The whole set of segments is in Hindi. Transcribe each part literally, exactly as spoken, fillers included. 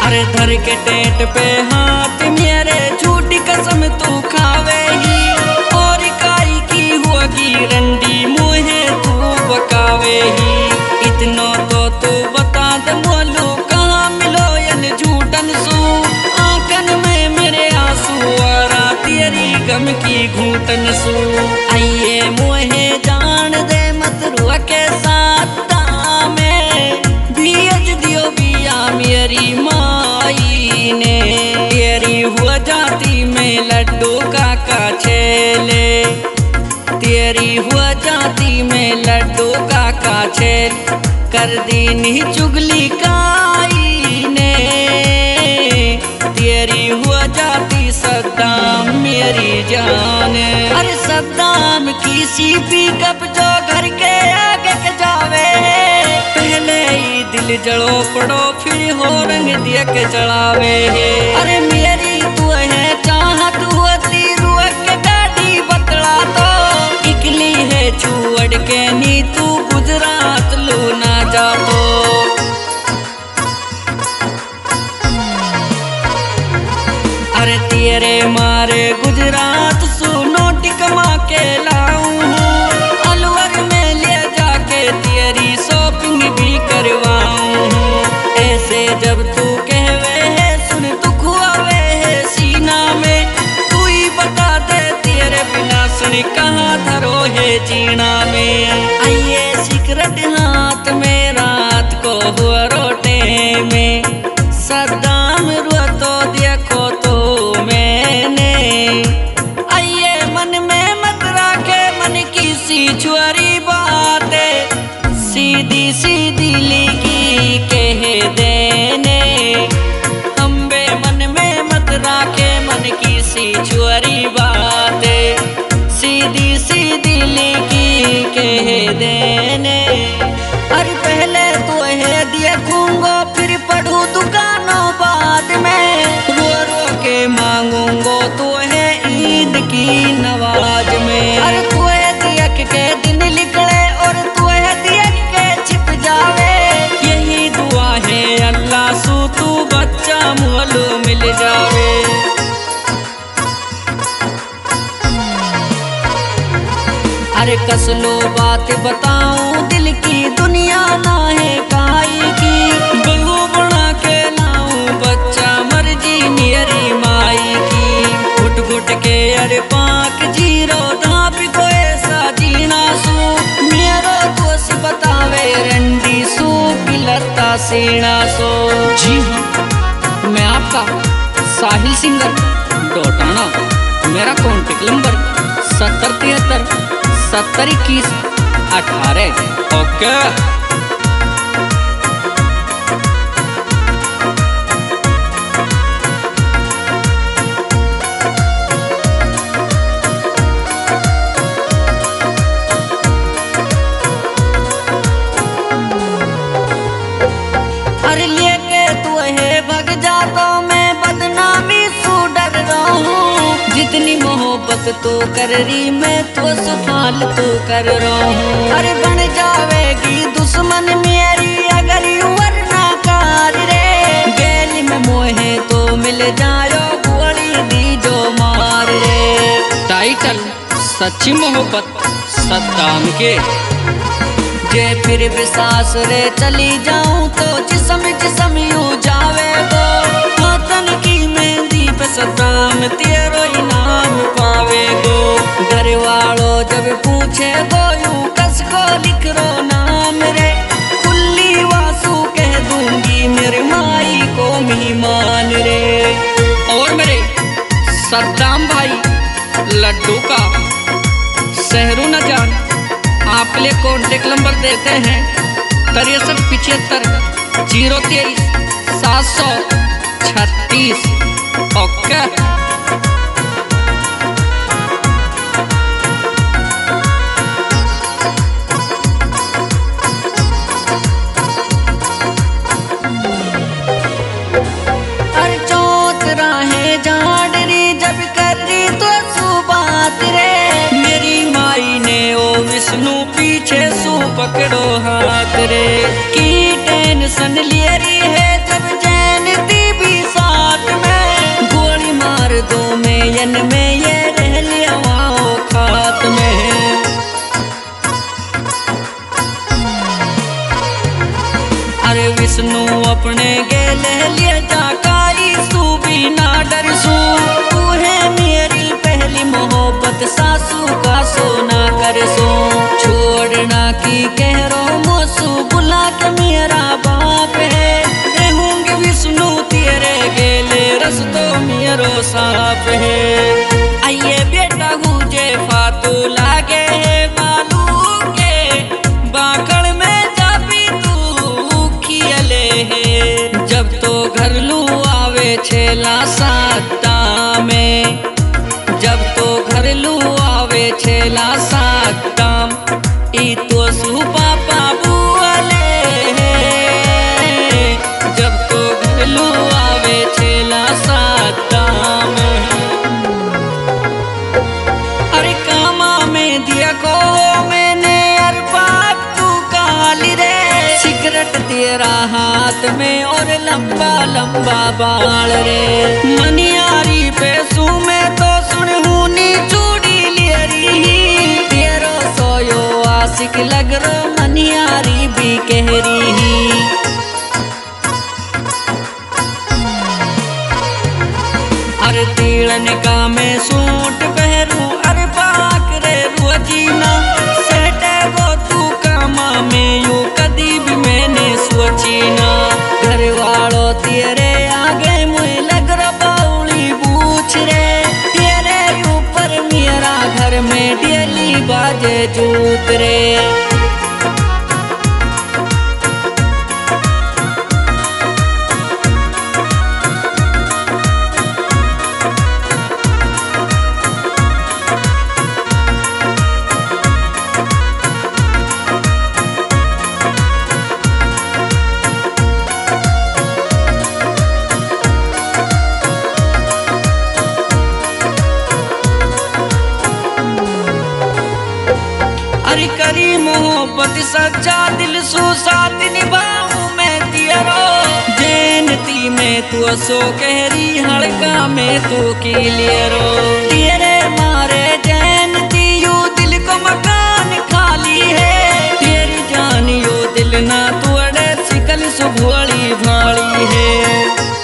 अरे धर के टेट पे हाथ मेरे झूठी कसम तू खावे ही, और काई की होगी रंडी मुहे तू बकावे ही। इतना तो तू बता दे मोलू कहाँ मिलो यन झूठन सू, आंखन में मेरे आंसू आरा तेरी गम की घूटन सू। आइए मुहे जान दे मत रुआ के साथ में भेज दियो बिया मेरी माई ने, तेरी हुआ जाती में लड्डू काका छेले, तेरी हुआ जाती में लड्डू काका छेल, कर दी नी चुगली काई ने, तेरी हुआ जाती सद्दाम मेरी जान। अरे सद्दाम की सीपी कब जो घर के आगे के जावे, पहले ही दिल जड़ो पड़ो फिर हो रंग दिया के चढ़ावे। अरे मेरी तू है चाहत होती रुआ के गाड़ी बतला तो, इकली है छुअड़ के नी तू गुजरात लू ना जा तो। अरे तेरे मारे गुजरात सुनो टिकमा के लाऊं, अलवर में ले जाके तेरी शॉपिंग भी करवाऊं। ऐसे जब तू कहवे है सुन तू खुआवे है सीना में, तू ही बता दे तेरे बिना सुन कहाँ धरो है जीना में। आइए सिगरेट हाथ में रात को हुआ रोटे में, सद्दाम रुआ तो देखो तो मैंने, आइए मन में मत राखे मन की सी छुआरी बातें, सीधी सीधी लिखी कह देने, अम्बे मन में मत राखे मन की सी छुआरी बातें, सीधी सीधी लिखी कह देने। अरे पहले तो है देखूंगा फिर पढ़ू दुकानों बाद में, रो रो के मांगूंगो तो है ईद की नवाज में। अरे तू है दियक के दिन निकले और तू है दियक के छिप जावे, यही दुआ है अल्लाह सू तू बच्चा मोलू मिल जावे। अरे कसलो बात बताऊं दिल की दुनिया ना है काई की, बहू बना के लाऊं बच्चा मर्जी मेरी माई की। घुट घुट के अरे पाक जीरो धाप को ऐसा जीना सू, मेरो दोस्त बतावे रंडी सू पिलता सीना सो। जी हाँ मैं आपका साहिल सिंगर डोटाना, मेरा कॉन्टेक्ट नंबर सत्तर तिहत्तर सत्तर इक्कीस अठारह। ओके अरे लेके तू है भग जा तो मैं बदनामी सू डर रहा हूँ, जितनी मोहब्बत तो कर रही मैं तो सफाल तो कर रहा हूँ। अरे बन जावेगी दुश्मन मेरी अगर वरना कार रे, गैल में मोहे तो मिल जायो गोली दी जो मार रे। टाइटल सच्ची मोहब्बत सद्दाम के, जे फिर भी सास रे चली जाऊं तो जिसम जिसम यू जावे गो, हाथन की मेहंदी पे सद्दाम तेरो इनाम पावे गो। घर वालों जब पूछे गो यूं कस को लिख रो नाम रे, कुल्ली वासु कह दूंगी मेरे माई को मेहमान रे। और मेरे सद्दाम भाई लड्डू का शहरू न जान आपके लिए कॉन्टेक्ट नंबर देते हैं तिरसठ पिछहत्तर जीरो तेईस सात सौ छत्तीस। ओके अरे चौथ राहे जाडरी जब कर रही तो सुबात रे, मेरी माई ने ओ विष्णु पीछे सू पकड़ो हाथ रे, की टेंशन ले रही है जब जैन दी भी ने गेले लिए जाकारी सू भी ना डरसू। तू है मेरी पहली मोहब्बत सासू का सोना करसू। छोड़ना की कह रो मोसू बुला के मेरा बाप है। रहूंगी विष्णु तेरे गेले रस्तो मेरो साफ है। आइए बेटा हुजे फातू लागे है बालू के बाकड़ में जाबी तू खियले है। जब तो घर लू आवे छेला साता में, जब तो घर लू आवे छेला साता ई तो सु पापा बुआले है। जब तो घर लू आवे छेला साता में। अरे कामा में दिया को मैंने अरबाब तू काली रे। सिगरेट तेरा हाथ में और लंबा लंबा बाल रे। मनियारी पे सू में तो सुन हूनी चूड़ी लियरी। तेरो सोयो आशिक लग रो मनियारी भी कह रही। अरे तीड़न का मैं सूट पहरू अरे पाक रे रुजीना। सेटे गो तू कामा में यू कदी भी मैंने सोची ना। घर वालों तेरे आगे मुझे लग रहा बाउली पूछ रे। तेरे ऊपर मेरा घर में डेली बाजे जूत रे। अरे करी मोहब्बत सच्चा दिल सू साथ निभाऊं मैं तेरो। जैनती में तू सो कहरी हड़का में तू किलियरो। तेरे मारे जैनती यू दिल को मकान खाली है। तेरी जान यू दिल ना तू अड़े सिकल सुभोली भाली है।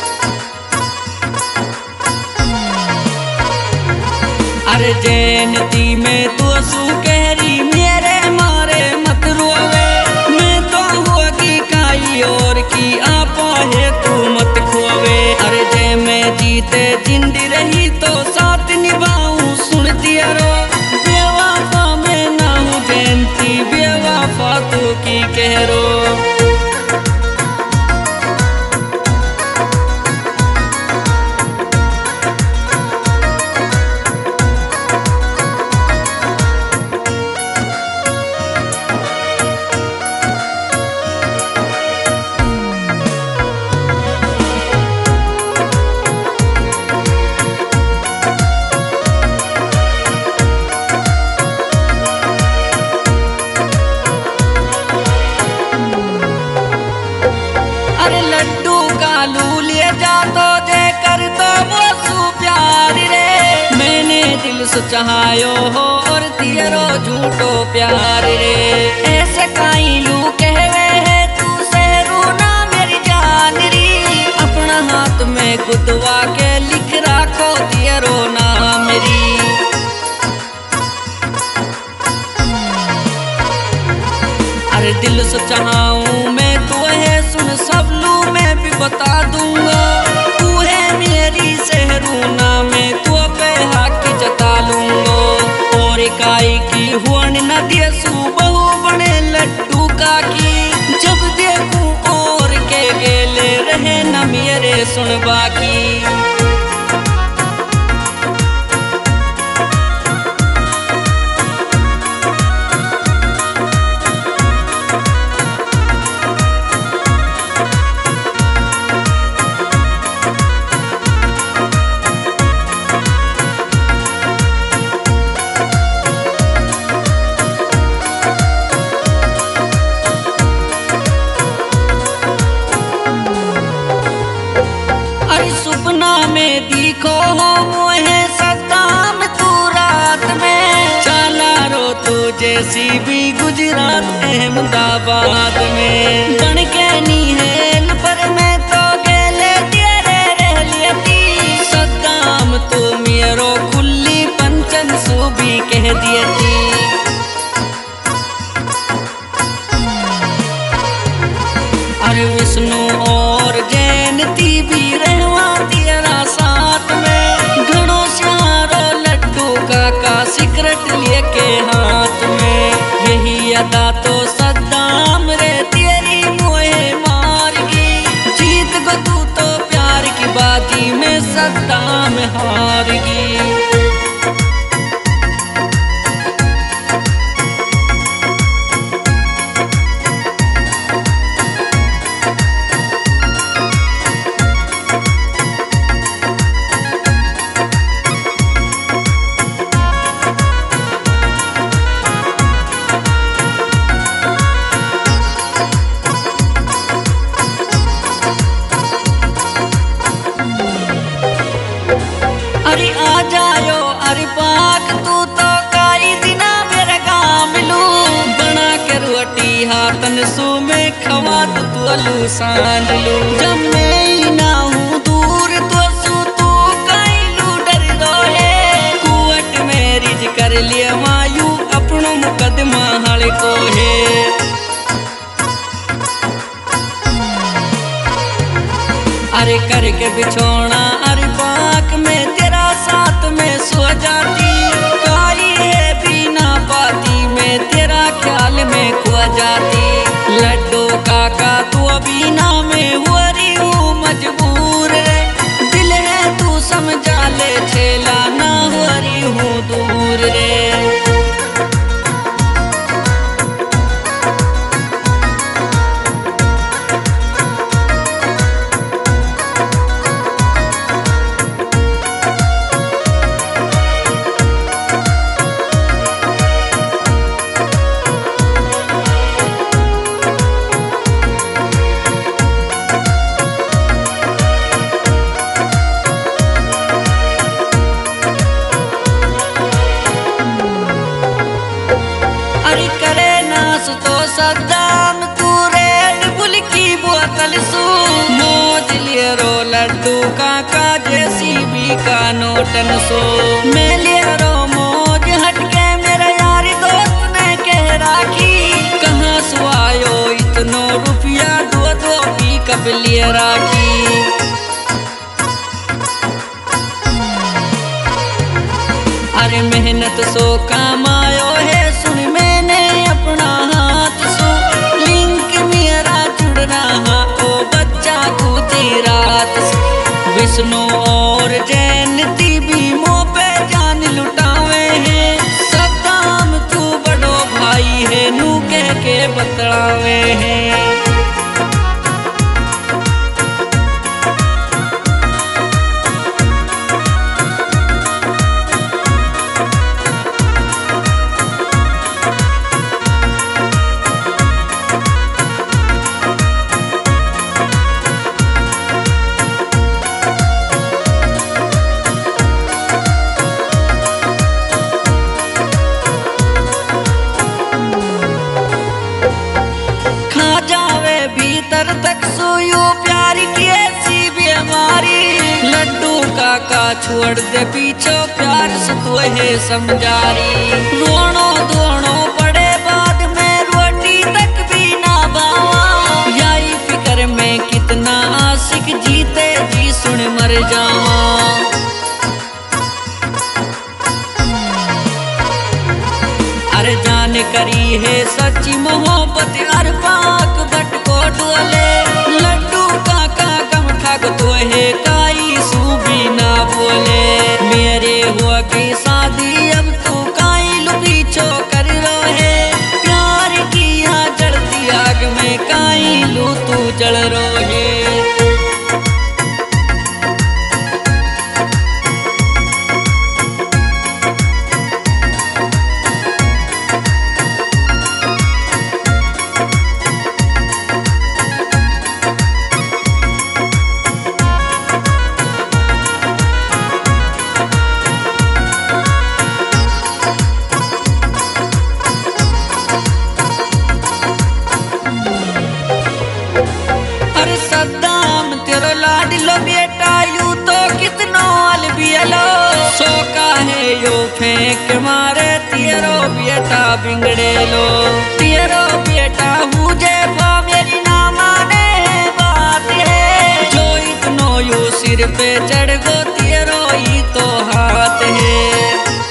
अरे जैनती में तू सू कहरी मेरे मारे मत रोवे। मैं तो होगी काई और की आपा है तू मत खोवे। अरे जय मैं जीते जिंदी रही तो साथ निभाऊं सुन दिया रो। बेवफा मैं ना हूँ जयंती बेवफा तू की कह रो। अरे लड्डू कालू ले जा तो जे कर तो वो सू प्यार रे। मैंने दिल से चाहायो हो और तेरो झूठो प्यार रे। ऐसे काई लू कहवे है तू सहरू ना मेरी जान री। अपना हाथ में गुदवा के लिख राखो तेरो नाम री। अरे दिल से चाहूं मैं तू है सुन सब लू मैं भी बता दूंगा। तू है मेरी सहरू ना मैं तू पे हक जता लूंगा। और इकाई की हुन न दिए सू बहु बने लड्डू का की। जब देखूं और के गेले रहे न मेरे सुन बाकी। दिखो हो मोहे सताम तू रात में। चला रो तू जैसी भी गुजरात अहमदाबाद में। बन के नी हेल पर मैं बोलू सांडलू जब मैं ना हूँ दूर तो सू तू कैलू डर रोहे कुवट मेरी कर लिया मायू अपनो मुकदमा हड़ को है। अरे करके बिछोना अरे पाक में तेरा साथ में सो जाती काली है बिना पाती में तेरा ख्याल में खो जाती लड्डू काका तू अभी ना में हो रही हूँ मजबूर रे दिल है तू समझा ले छेला ना हो रही हूँ दूर रे। तो सद्दाम तू रेड बुल की बोतल सू मौज लिए रो लड्डू काका जैसी भी का नोटन सो मैं लिए रो मौज हटके मेरा यार दोस्त ने कह राखी कहाँ सो आयो इतनो रुपया दो दो भी कब लिए राखी। अरे मेहनत सो कमायो है सुन मैंने अपना हाथ सो लिंक मेरा जुड़ रहा ओ बच्चा कूदी रात से विष्णु और जैनती भी मुँह पे जान लुटावे हैं सद्दाम तू बड़ो भाई है नू कह के बतलावे हैं। भीतर तक सोयो प्यार की ऐसी बीमारी लड्डू काका छोड़ दे पीछे प्यार से तो है समझारी रोनो दोनों पड़े बाद में रोटी तक भी ना बावा यही फिक्र में कितना आशिक जीते जी सुन मर जावा। अरे जान करी है सच्ची मोहब्बत अर पाक बट को डोले लड्डू काका कम ठग तो है काई सू भी ना बोले मेरे हुआ की शादी अब तू काई लुपीछो कर रो है प्यार की यहाँ जलती आग में काई लू तू जल रो है। सद्दाम तेरो लाडलो बेटा यू तो कितनो अलबियलो सोका है यो फेंक मारे तेरो बेटा बिगड़े लो तेरो बेटा मुझे भा मेरी ना माने बात है जो इतनो यू सिर पे चढ़ गो तेरो ही तो हाथ है।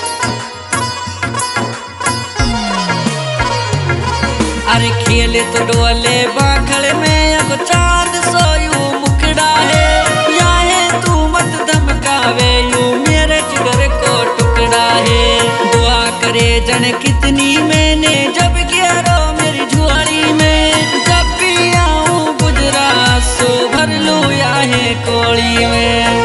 अरे खेल तो डोले बाखड़ में अब चांद सोयू मुखड़ा है या है तू मत धमकावे यू मेरे जिगर को टुकड़ा है दुआ करे जन कितनी मैंने जब गिरो मेरी झुआड़ी में जब भी आऊं गुजरात सो भर लू या है कोड़ी में।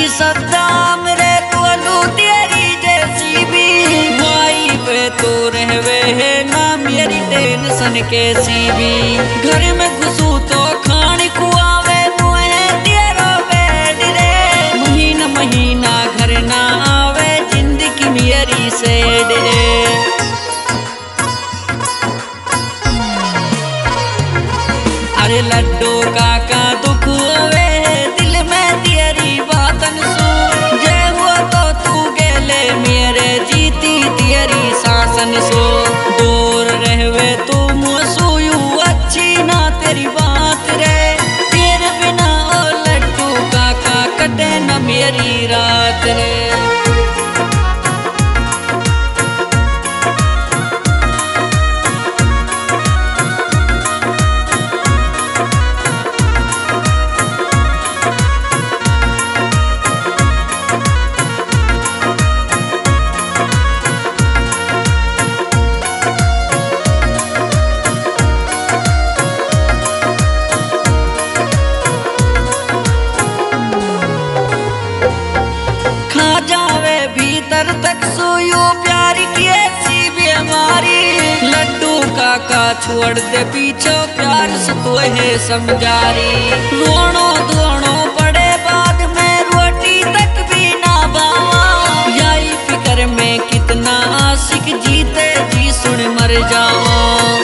सद्दाम रे तोलू तेरी जैसी भी माई पे तो रहवे है ना मेरी टेंशन कैसी भी। घर में घुसू तो खान खुआवे मुहे तेरा बेड रे महीना महीना घर ना आवे जिंदगी मेरी सेड रे। अरे लड्डू काका दुख होवे दिल में तेरी बातन सू जय हुआ तो तू गेले मेरे जीती तेरी शासन सो दूर रहवे तू मुसुयू अच्छी ना तेरी बात रे तेरे बिना ओ लड्डू काका कटे न मेरी रात रे। भीतर तक सोयो प्यार की ऐसी बीमारी लड्डू काका छोड़ दे पीछे प्यार से तो है समझारी रोनो दोनो पड़े बाद में रोटी तक भी ना बावा यही फिक्र में कितना आशिक जीते जी सुन मर जावा।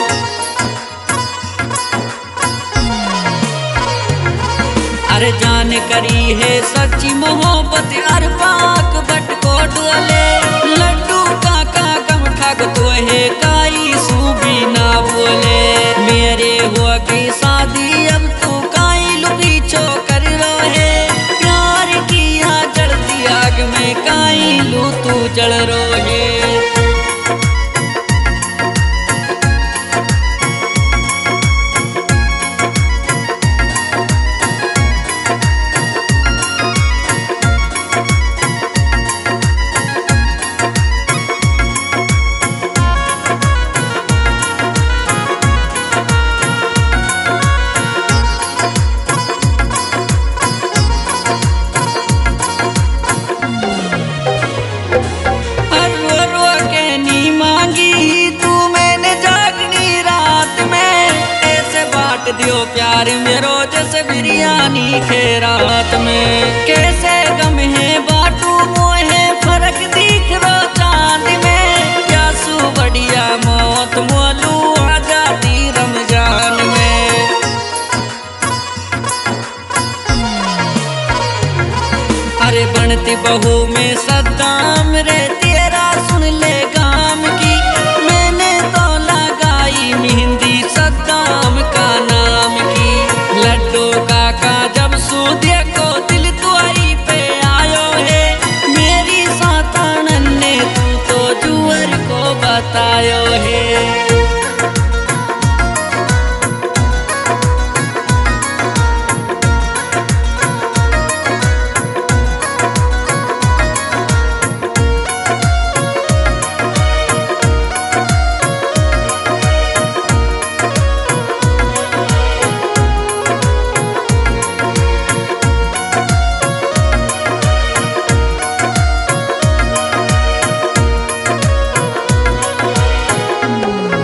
अरे जान करी है सच्ची मोहब्बत अर पाक बट को डोले लड्डू काका कम ठग तो है काई सूबी ना बोले मेरे हुआ की शादी अब तू काई लुबी चो कर रो है प्यार किया जलती आग में काई लू तू जल रो है। दियो प्यार मेरो जैसे बिरयानी खे रात में कैसे गम है बाटू मोहे फर्क दिख रो चांद में प्यासू बढ़िया मौत मोलू आ जाती रमजान में। अरे बनती बहू में सद्दाम रे तेरा सुन ले गाम की मैंने तो लगाई मेहंदी सद्दाम का नाम की लड्डू काका जब सूदिया को दिल तुआई पे आयो है मेरी सातानन ने तू तो जुअर को बतायो है।